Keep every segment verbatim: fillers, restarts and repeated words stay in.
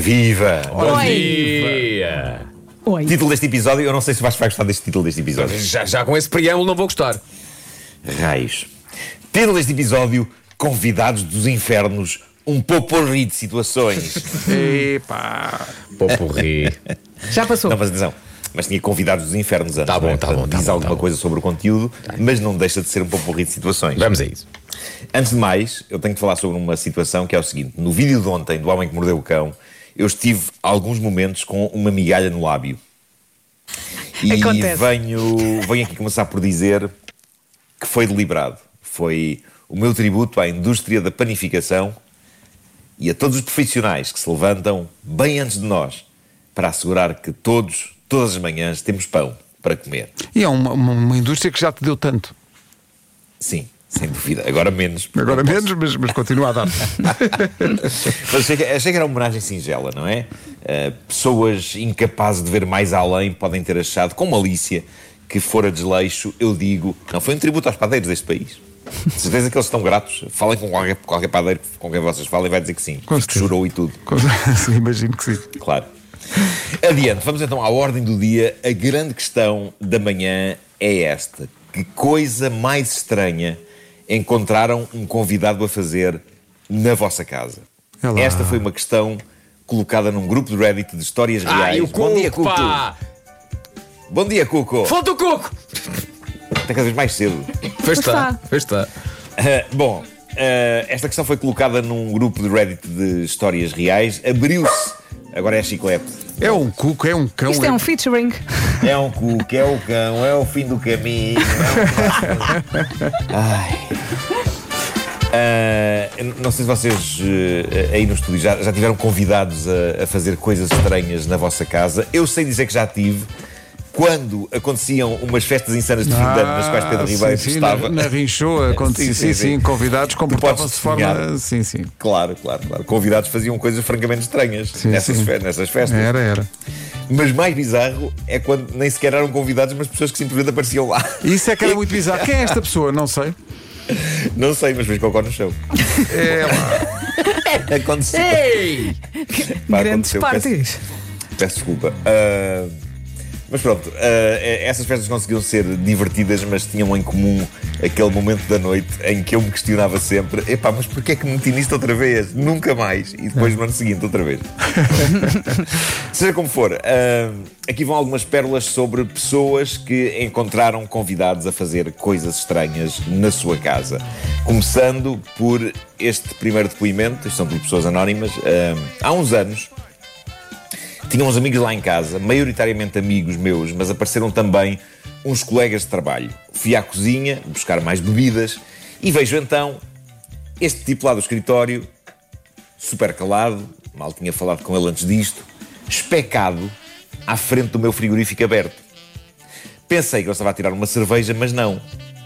Viva! Bom dia! Oi. Título deste episódio, eu não sei se vais gostar deste título deste episódio. Já, já com esse preâmbulo não vou gostar. Raios. Título deste episódio: Convidados dos Infernos, um potpourri de situações. Epá! Potpourri. Já passou. Não, mas atenção. Mas tinha convidados dos infernos antes. Tá bom, não é? tá Portanto, bom, tá diz bom, alguma tá bom. coisa sobre o conteúdo, mas não deixa de ser um potpourri de situações. Vamos a isso. Antes de mais, eu tenho que falar sobre uma situação que é o seguinte: no vídeo de ontem do Homem que Mordeu o Cão, eu estive alguns momentos com uma migalha no lábio. E Acontece. venho, venho aqui começar por dizer que foi deliberado. Foi o meu tributo à indústria da panificação e a todos os profissionais que se levantam bem antes de nós para assegurar que todos, todas as manhãs, temos pão para comer. E é uma, uma, uma indústria que já te deu tanto. Sim, sem dúvida. Agora menos. Agora Não menos, mas, mas continua a dar. Mas achei que, achei que era uma homenagem singela, não é? Uh, pessoas incapazes de ver mais além podem ter achado, com malícia, que fora desleixo. Eu digo, não, foi um tributo aos padeiros deste país. De certeza que eles estão gratos. Falem com qualquer, qualquer padeiro com quem vocês falem, vai dizer que sim. Com Que certeza. chorou e tudo. Sim, imagino que sim. Claro. Adiante, vamos então à ordem do dia. A grande questão da manhã é esta: que coisa mais estranha encontraram um convidado a fazer na vossa casa? É lá. Esta foi uma questão colocada num grupo de Reddit de histórias reais. Ai, o Bom dia, Cuco, Cuco. pá! Bom dia, Cuco. Fonte do Cuco! Está cada vez mais cedo. Pois está. está, pois está. Uh, bom, uh, esta questão foi colocada num grupo de Reddit de histórias reais. Abriu-se. Agora é chiclete. É um cuco, é um cão. Isto é um featuring. É um cuco, é o cão, é o fim do caminho. É um... Ai. Uh, não sei se vocês uh, aí no estúdio já, já tiveram convidados a, a fazer coisas estranhas na vossa casa. Eu sei dizer que já tive. Quando aconteciam umas festas insanas de fim de ano nas quais Pedro Ribeiro sim, sim, estava. Na, na Rinchou acontecia, sim, sim, convidados comportavam-se de forma. testemunhar. Sim, sim. Claro, claro, claro. Convidados faziam coisas francamente estranhas Sim, nessas, sim. fe- nessas festas. Era, era. Mas mais bizarro é quando nem sequer eram convidados, mas pessoas que simplesmente apareciam lá. Isso é que era muito bizarro. Quem é esta pessoa? Não sei. Não sei, mas fez cocó no chão. É lá. Aconteceu. Ei! Pá, Grandes aconteceu. parties. Peço, peço desculpa. Ah, mas pronto, ah, essas festas conseguiam ser divertidas, mas tinham em comum aquele momento da noite em que eu me questionava sempre: epá, mas porquê é que me meti nisto outra vez? Nunca mais. E depois no ano seguinte, outra vez. Seja como for, ah, aqui vão algumas pérolas sobre pessoas que encontraram convidados a fazer coisas estranhas na sua casa. Começando por este primeiro depoimento, isto são tudo pessoas anónimas. Ah, há uns anos tinha uns amigos lá em casa, maioritariamente amigos meus, mas apareceram também uns colegas de trabalho. Fui à cozinha buscar mais bebidas e vejo então este tipo lá do escritório, super calado, mal tinha falado com ele antes disto, especado à frente do meu frigorífico aberto. Pensei que ele estava a tirar uma cerveja, mas não.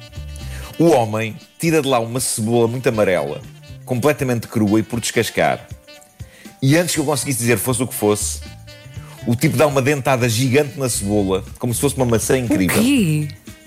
O homem tira de lá uma cebola muito amarela, completamente crua e por descascar. E antes que eu conseguisse dizer fosse o que fosse, o tipo dá uma dentada gigante na cebola, como se fosse uma maçã incrível. Ih,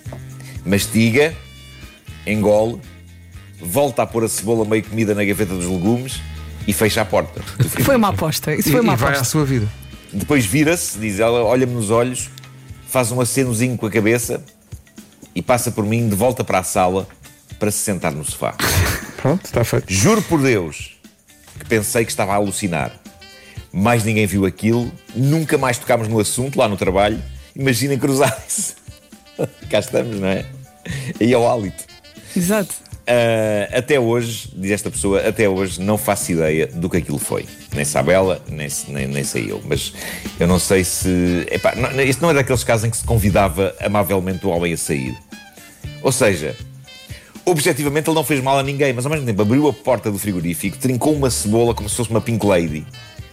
Mastiga, engole, volta a pôr a cebola meio comida na gaveta dos legumes e fecha a porta. foi uma aposta. Isso E, foi uma e vai à aposta. sua vida. Depois vira-se, diz ela, olha-me nos olhos, faz um acenozinho com a cabeça e passa por mim de volta para a sala para se sentar no sofá. Pronto, está feito. Juro por Deus que pensei que estava a alucinar. Mais ninguém viu aquilo, nunca mais tocámos no assunto lá no trabalho. Imaginem cruzarem-se. Cá estamos, não é? Aí é o hálito. Exato. Uh, até hoje, diz esta pessoa, até hoje não faço ideia do que aquilo foi. Nem sabe ela, nem, nem, nem sei eu. Mas eu não sei se... Epá, não, isto não é daqueles casos em que se convidava amavelmente o homem a sair. Ou seja, objetivamente ele não fez mal a ninguém, mas ao mesmo tempo abriu a porta do frigorífico, trincou uma cebola como se fosse uma Pink Lady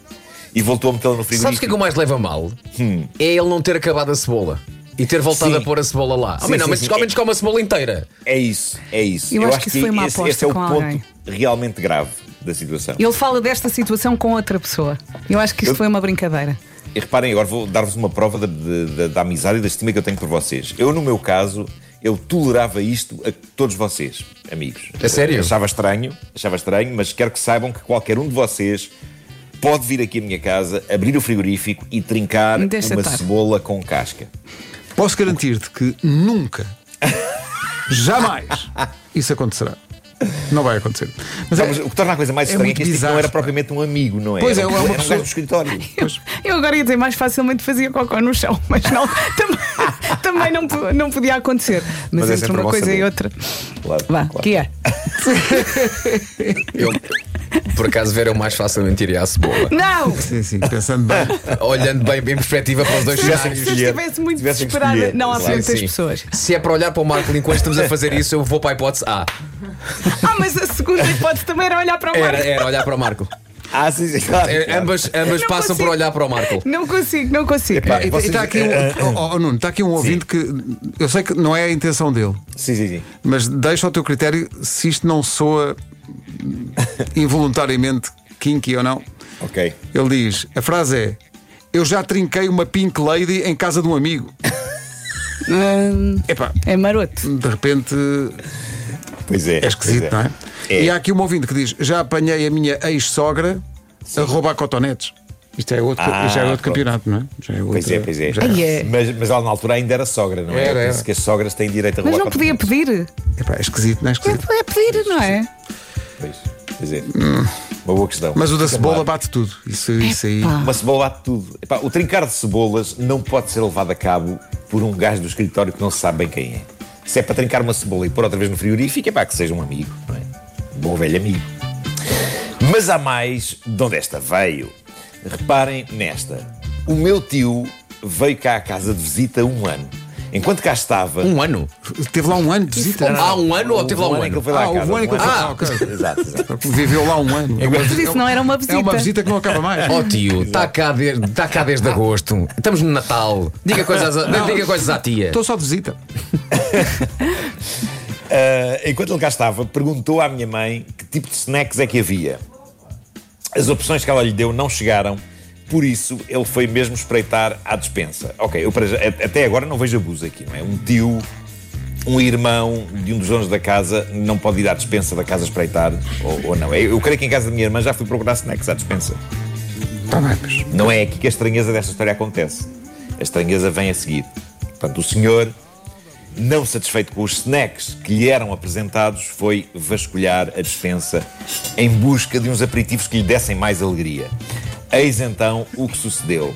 e voltou a metê-la no frigorífico. Sabes o que é que o mais leva a mal? É ele não ter acabado a cebola e ter voltado Sim. a pôr a cebola lá. Sim, Ao menos, sim, ao menos, sim. ao menos come a cebola inteira. É isso, é isso. Eu acho que isso foi uma esse, aposta esse é o com ponto alguém. realmente grave da situação. Ele fala desta situação com outra pessoa. Eu acho que isto Eu- foi uma brincadeira. E reparem, agora vou dar-vos uma prova da, da, da amizade e da estima que eu tenho por vocês. Eu, no meu caso, eu tolerava isto a todos vocês, amigos. A sério? Achava estranho, achava estranho, mas quero que saibam que qualquer um de vocês pode vir aqui à minha casa, abrir o frigorífico e trincar Deixa uma estar. cebola com casca. Posso garantir-te que nunca, jamais, isso acontecerá. Não vai acontecer. Mas Não, é- mas o que torna a coisa mais é estranha é muito que este tipo não bizarro, era pá. propriamente um amigo, não é? Pois é, era, é uma era um pessoa- gajo do escritório. Eu agora ia dizer mais facilmente fazia cocó no chão, mas não, também, também não, po- não podia acontecer. Mas, Mas é entre sempre uma bom coisa saber. e outra. Claro, Vá, claro. que é? Eu, por acaso, ver eu mais facilmente iria à cebola. Não! Sim, sim, pensando bem. Olhando bem em perspectiva para os dois Se cenários. eu estivesse muito tivessem que desesperada, escolher. não à Claro, frente das sim. pessoas. Se é para olhar para o Marco enquanto estamos a fazer isso, eu vou para a hipótese A. Ah, mas a segunda hipótese também era olhar para o Era, Marco. era olhar para o Marco. Ah, sim, sim, claro. É, claro. ambas ambas Não passam consigo. por olhar para o Marco. Não consigo, não consigo. Epá, E vocês- está aqui um, eh, eh, oh, oh, Nuno, está aqui um ouvinte que eu sei que não é a intenção dele, Sim, sim, sim. mas deixa ao teu critério se isto não soa involuntariamente kinky ou não. Ok. Ele diz: a frase é: eu já trinquei uma pink lady em casa de um amigo. Hum, Epá, é maroto. de repente Pois é. é esquisito, pois não é? É. E há aqui um ouvinte que diz: já apanhei a minha ex-sogra a roubar cotonetes. Isto é outro, Ah, isto já é outro pronto. campeonato, não é? Já é Pois outra- é, pois é. já Ai, é. Mas, mas ela na altura ainda era sogra, não é? Era, Eu penso era. que as sogras têm direito a Mas roubar não podia cotonetes. pedir. Epá, é esquisito, não é esquisito? É pedir, não é? Pois, pois é. Uma boa questão. Mas o da Fica cebola lá. bate tudo. Isso, isso aí. Pá. Uma cebola bate tudo. Epá, o trincar de cebolas não pode ser levado a cabo por um gajo do escritório que não se sabe bem quem é. Se é para trincar uma cebola e pôr outra vez no frigorífico, é para que seja um amigo, não é? Um bom velho amigo. Mas há mais de onde esta veio. Reparem nesta. O meu tio veio cá à casa de visita há um ano. Enquanto cá estava. Um ano? Teve lá um ano de visita. Há um ano ou teve lá um em que ele ano? foi lá Ah, à casa, houve um ano em que ele foi lá, ok. Exato, exato. Viveu lá um ano. Mas isso não era uma visita. É uma visita que não acaba mais. Oh tio, está cá, desde, está cá desde agosto. Estamos no Natal. Diga coisas, a- diga coisas à tia. Estou só de visita. Ah, enquanto ele cá estava, perguntou à minha mãe que tipo de snacks é que havia. As opções que ela lhe deu não chegaram, por isso ele foi mesmo espreitar à despensa. Ok, eu para já- até agora não vejo abuso aqui, não é? Um tio, um irmão de um dos donos da casa não pode ir à despensa da casa espreitar, ou, ou não. Eu, eu creio que em casa da minha irmã já fui procurar snacks à despensa. Está bem, mas. Não é aqui que a estranheza desta história acontece. A estranheza vem a seguir. Portanto, o senhor, não satisfeito com os snacks que lhe eram apresentados, foi vasculhar a despensa em busca de uns aperitivos que lhe dessem mais alegria. Eis então o que sucedeu.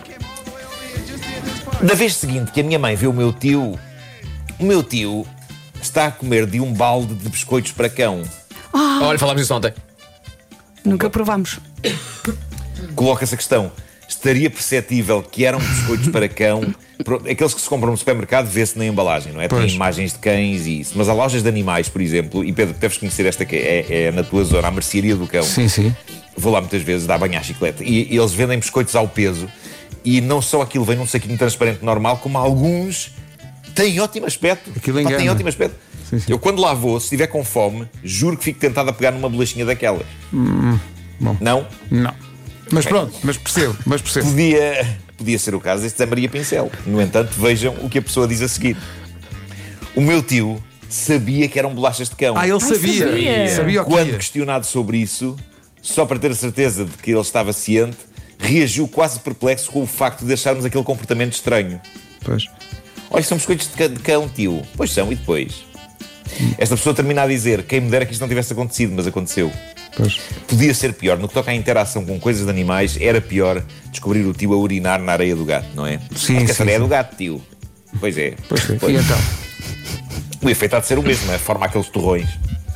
Na vez seguinte que a minha mãe vê o meu tio, o meu tio está a comer de um balde de biscoitos para cão. Olha, falámos disso ontem. Nunca provámos. Coloca-se a questão: estaria perceptível que eram biscoitos para cão? Pro- Aqueles que se compram no supermercado vê-se na embalagem, não é? Tem Pois. imagens de cães e isso. Mas há lojas de animais, por exemplo, e Pedro, deves conhecer esta que é, é na tua zona, a mercearia do cão. Sim, sim. Vou lá muitas vezes dar banho à chiclete. E, e eles vendem biscoitos ao peso. E não só aquilo vem num saquinho transparente normal, como alguns têm ótimo aspecto. Aquilo Pá, têm engana. ótimo aspecto. Sim, sim. Eu quando lá vou, se estiver com fome, juro que fico tentado a pegar numa bolachinha daquelas. bom. Não? Não. Mas pronto, mas percebo, mas percebo. Podia, podia ser o caso deste Zé Maria Pincel. No entanto, vejam o que a pessoa diz a seguir. O meu tio sabia que eram bolachas de cão. Ah, ele sabia. sabia. Sabia o que Quando ia. questionado sobre isso, só para ter a certeza de que ele estava ciente, reagiu quase perplexo com o facto de acharmos aquele comportamento estranho. Pois. Olha, são biscoitos de ca- de cão, tio. Pois são, e depois? Esta pessoa termina a dizer: quem me dera que isto não tivesse acontecido, mas aconteceu. Pois. Podia ser pior. No que toca à interação com coisas de animais, era pior descobrir o tio a urinar na areia do gato, não é? Sim, Acho que sim, essa areia é sim. do gato, tio. Pois é. Pois é. Pois. E então? O efeito há de ser o mesmo, é? Forma aqueles torrões.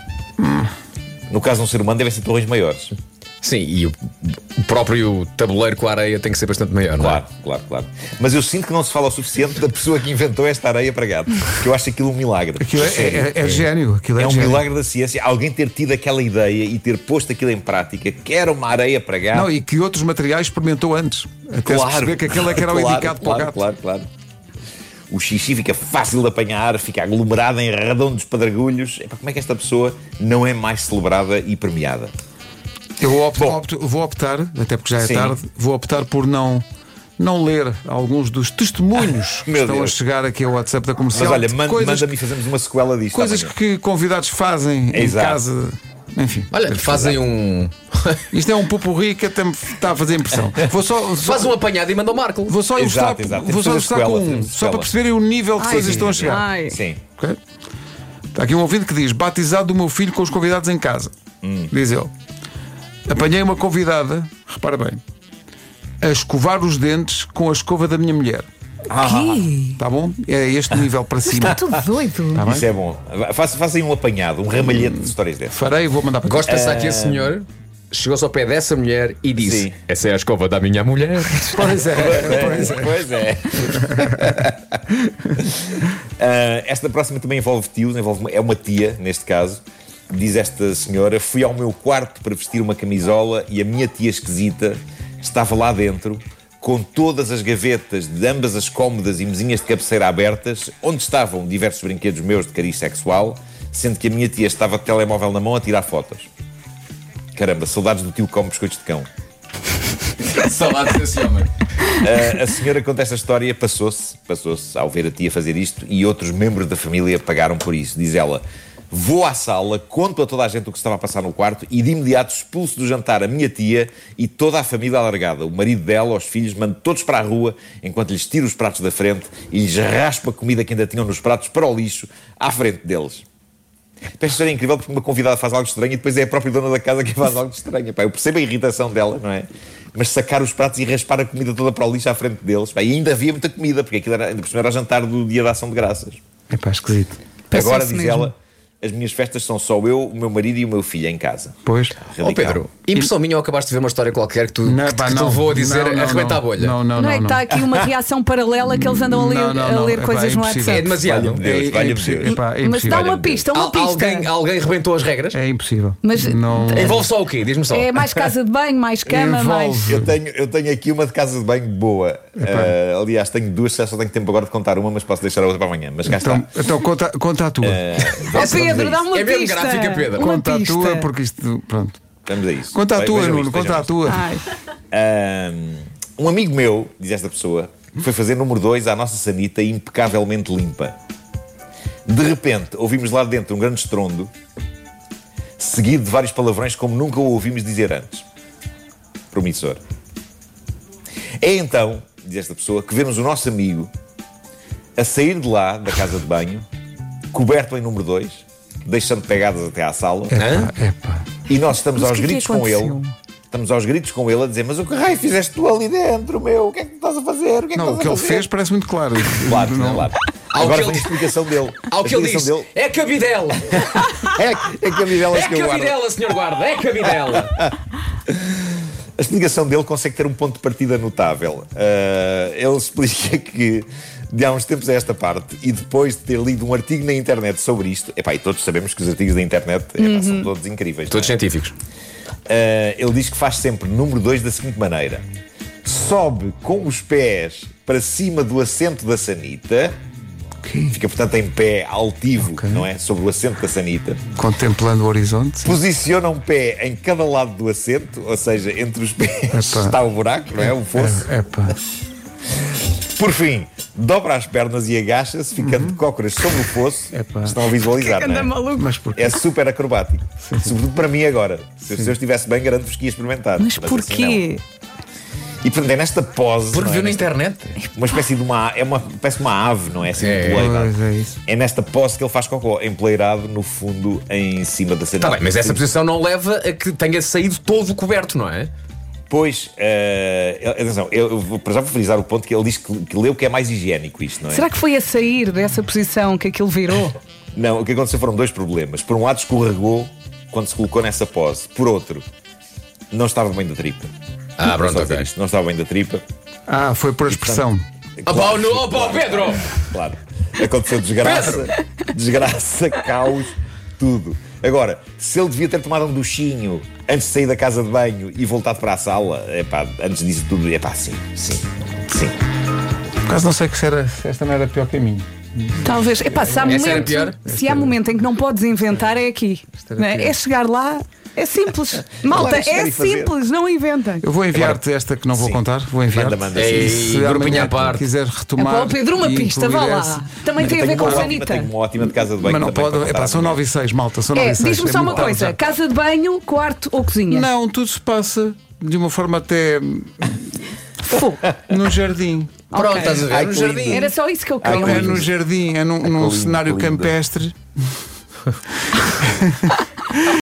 No caso de um ser humano, devem ser torrões maiores. Sim, e o, o próprio tabuleiro com a areia tem que ser bastante maior, não é? Claro, claro, claro. Mas eu sinto que não se fala o suficiente da pessoa que inventou esta areia para gato. Porque eu acho aquilo um milagre. Aquilo é, Sério. é, é gênio. Aquilo é, É um gênio. milagre da ciência alguém ter tido aquela ideia e ter posto aquilo em prática, que era uma areia para gato. Não, e que outros materiais experimentou antes. Até se perceber que aquele é que era o claro, indicado claro, para o gato. Claro, claro. O xixi fica fácil de apanhar, fica aglomerado em redondos pedregulhos. Epá, como é que esta pessoa não é mais celebrada e premiada? Eu opto- Bom. opto- vou optar, até porque já é Sim. tarde, vou optar por não, não ler alguns dos testemunhos que Meu estão Deus. a chegar aqui ao WhatsApp da Mas comercial. olha, de manda- coisas, manda-me e fazemos uma sequela disto. coisas amanhã. que convidados fazem em Exato. casa. Enfim. Olha, fazem um. Isto é um pupurri que até me está a fazer impressão. Vou só, só, Faz um apanhado e manda o Marco. vou só Exato, ilustrar, exato. vou só Temos de fazer ilustrar com sequela, um, temos de só para sequela. perceberem o nível que Ai, coisas sim, estão a sim, chegar. Ai. Sim. Ok? Está aqui um ouvinte que diz: batizado do meu filho com os convidados em casa. Hum. Diz ele: apanhei uma convidada, repara bem, a escovar os dentes com a escova da minha mulher. Que? Tá bom? É este nível para cima. Está tudo doido. Tá bem? Isso é bom. Faça, faça aí um apanhado, um ramalhete de histórias dessas. Farei e vou mandar para Gosto de pensar Ah. que esse senhor chegou-se ao pé dessa mulher e disse: Sim. essa é a escova da minha mulher. Pois é, pois é. Pois é. Ah, esta próxima também envolve tios, envolve uma- é uma tia, neste caso. Diz esta senhora: fui ao meu quarto para vestir uma camisola e a minha tia esquisita estava lá dentro, com todas as gavetas de ambas as cômodas e mesinhas de cabeceira abertas, onde estavam diversos brinquedos meus de cariz sexual, sendo que a minha tia estava de telemóvel na mão a tirar fotos. Caramba, saudades do tio que come biscoitos de cão. Saudades desse homem. Uh, a senhora conta esta história, passou-se, passou-se ao ver a tia fazer isto e outros membros da família pagaram por isso. Diz ela: vou à sala, conto a toda a gente o que se estava a passar no quarto e de imediato expulso do jantar a minha tia e toda a família alargada. O marido dela, os filhos, mando todos para a rua enquanto lhes tiro os pratos da frente e lhes raspo a comida que ainda tinham nos pratos para o lixo à frente deles. Esta história é incrível porque uma convidada faz algo estranho e depois é a própria dona da casa que faz algo estranho. Pá, eu percebo a irritação dela, não é? Mas sacar os pratos e raspar a comida toda para o lixo à frente deles. Pá, e ainda havia muita comida, porque aquilo era, ainda por cima era o jantar do dia da ação de graças. É pá, esquisito. Passou-se Agora, diz mesmo. ela, as minhas festas são só eu, o meu marido e o meu filho em casa. Pois. Ó Radical. Pedro, impressão minha ou acabaste de ver uma história qualquer que tu Não, que, pá, que te não. levou a dizer Não, não, arrebenta não. a bolha? Não, não, Não é que está aqui uma reação paralela que eles andam ali Não, não, a não. ler Epá, coisas é no impossível. É WhatsApp. demasiado. Valha-me Deus, É, é valha-me impossível. Deus. Epá, é Mas impossível. dá uma Valha-me Deus. pista, uma Al- pista. alguém, alguém rebentou as regras? É impossível. Mas não... Envolve só o quê? Diz-me só. é mais casa de banho, mais cama, Envolve. mais. Eu tenho, eu tenho aqui uma de casa de banho boa. Uh, aliás, tenho duas, só tenho tempo agora de contar uma, mas posso deixar a outra para amanhã. Mas cá Então, está. então conta, conta a tua. Ó Pedro, dá uma É mesmo pista. gráfica, Pedro. Uma Conta a pista. tua, porque isto. Pronto. Vamos a isso. Conta a Ve- tua, vejam Nuno, isto, conta vejam a tua. Ai. Um, um amigo meu, diz esta pessoa, foi fazer número dois à nossa sanita impecavelmente limpa. De repente, ouvimos lá dentro um grande estrondo, seguido de vários palavrões como nunca o ouvimos dizer antes. Promissor. É então, diz esta pessoa, que vemos o nosso amigo a sair de lá, da casa de banho, coberto em número dois, deixando pegadas até à sala, Epá, epá. e nós estamos Mas aos o que é que gritos com aconteceu? ele. Estamos aos gritos com ele a dizer: mas o que raio fizeste tu ali dentro, meu? O que é que tu estás a fazer? O que é que Não, o estás que a ele fazer? fez parece muito claro. Claro, Não- claro. Ao Agora que vem a ele- explicação dele. Ao que a ele explicação disse: é cabidela! É, é cabidelas É que eu guardo. cabidela, senhor guarda, é cabidela! A explicação dele consegue ter um ponto de partida notável. Ah, ele explica que, de há uns tempos a esta parte, e depois de ter lido um artigo na internet sobre isto, epá, e todos sabemos que os artigos da internet epá, são todos incríveis. Todos não é? científicos. Uh, ele diz que faz sempre número dois da seguinte maneira: sobe com os pés para cima do assento da sanita, Ok. fica portanto em pé altivo, Ok. não é? Sobre o assento da sanita, Contemplando o horizonte. posiciona um pé em cada lado do assento, ou seja, entre os pés Epá. está o buraco, não é? O fosso. É, epá. Por fim, dobra as pernas e agacha-se, ficando de cócoras sobre o fosso. Epá. Estão a visualizar, Anda não é? maluco. Mas porquê? É super acrobático. Sobretudo para mim agora. Se eu estivesse bem, garanto-vos que ia experimentar. Mas assim porquê? não. E portanto é nesta pose. Porque não é? viu na Nesta- internet. Uma espécie de uma. É uma. Parece uma ave, não é? Assim, É. empoleirado. Pois é isso. É nesta pose que ele faz cocó, empoleirado no fundo, em cima da sanita. Está bem, mas essa posição não leva a que tenha saído todo coberto, não é? Pois, eh, atenção, eu, eu vou, para já vou frisar o ponto que ele diz que, que leu que é mais higiênico isto, não é? Será que foi a sair dessa posição que aquilo virou? Não, o que aconteceu foram dois problemas. Por um lado, escorregou quando se colocou nessa pose. Por outro, não estava bem da tripa. Ah, Vou pronto, só dizer ok. isto, não estava bem da tripa. Ah, foi por expressão. Ah, pá, não, ah, pá, Pedro! Claro. Aconteceu desgraça, desgraça, caos, tudo. Agora, se ele devia ter tomado um duchinho antes de sair da casa de banho e voltado para a sala, epá, antes disso tudo, epá, sim, sim, sim. Por acaso não sei que se, era, se esta não era pior que a minha. Talvez. Epá, se há, Essa era momento, pior? se há momento em que não podes inventar, é aqui. era Não é? pior. É chegar lá É simples. Malta, Claro, é querem fazer. simples, não inventem. Eu vou enviar-te esta que não vou Sim. contar. Vou enviar-te. Manda, manda, Ei, sim. Se grupinho amanhã à parte. quiser É retomar. para o Pedro uma e pista, vá incluir lá. essa. Também tem a ver Tenho com uma a ótima, Sanita. tenho uma ótima de casa de banho. Mas não também pode. para Epá, contar são amanhã. nove e seis, malta. São nove É, e seis. diz-me só uma muito tarde coisa: já. casa de banho, quarto ou cozinha? Não, tudo se passa de uma forma até Fogo. no jardim. Pronto, Ok. estás a ver? Ai, no que jardim. lindo. Era só isso que eu Ai, queria. que É lindo. no jardim, é num, num lindo, cenário que lindo. campestre.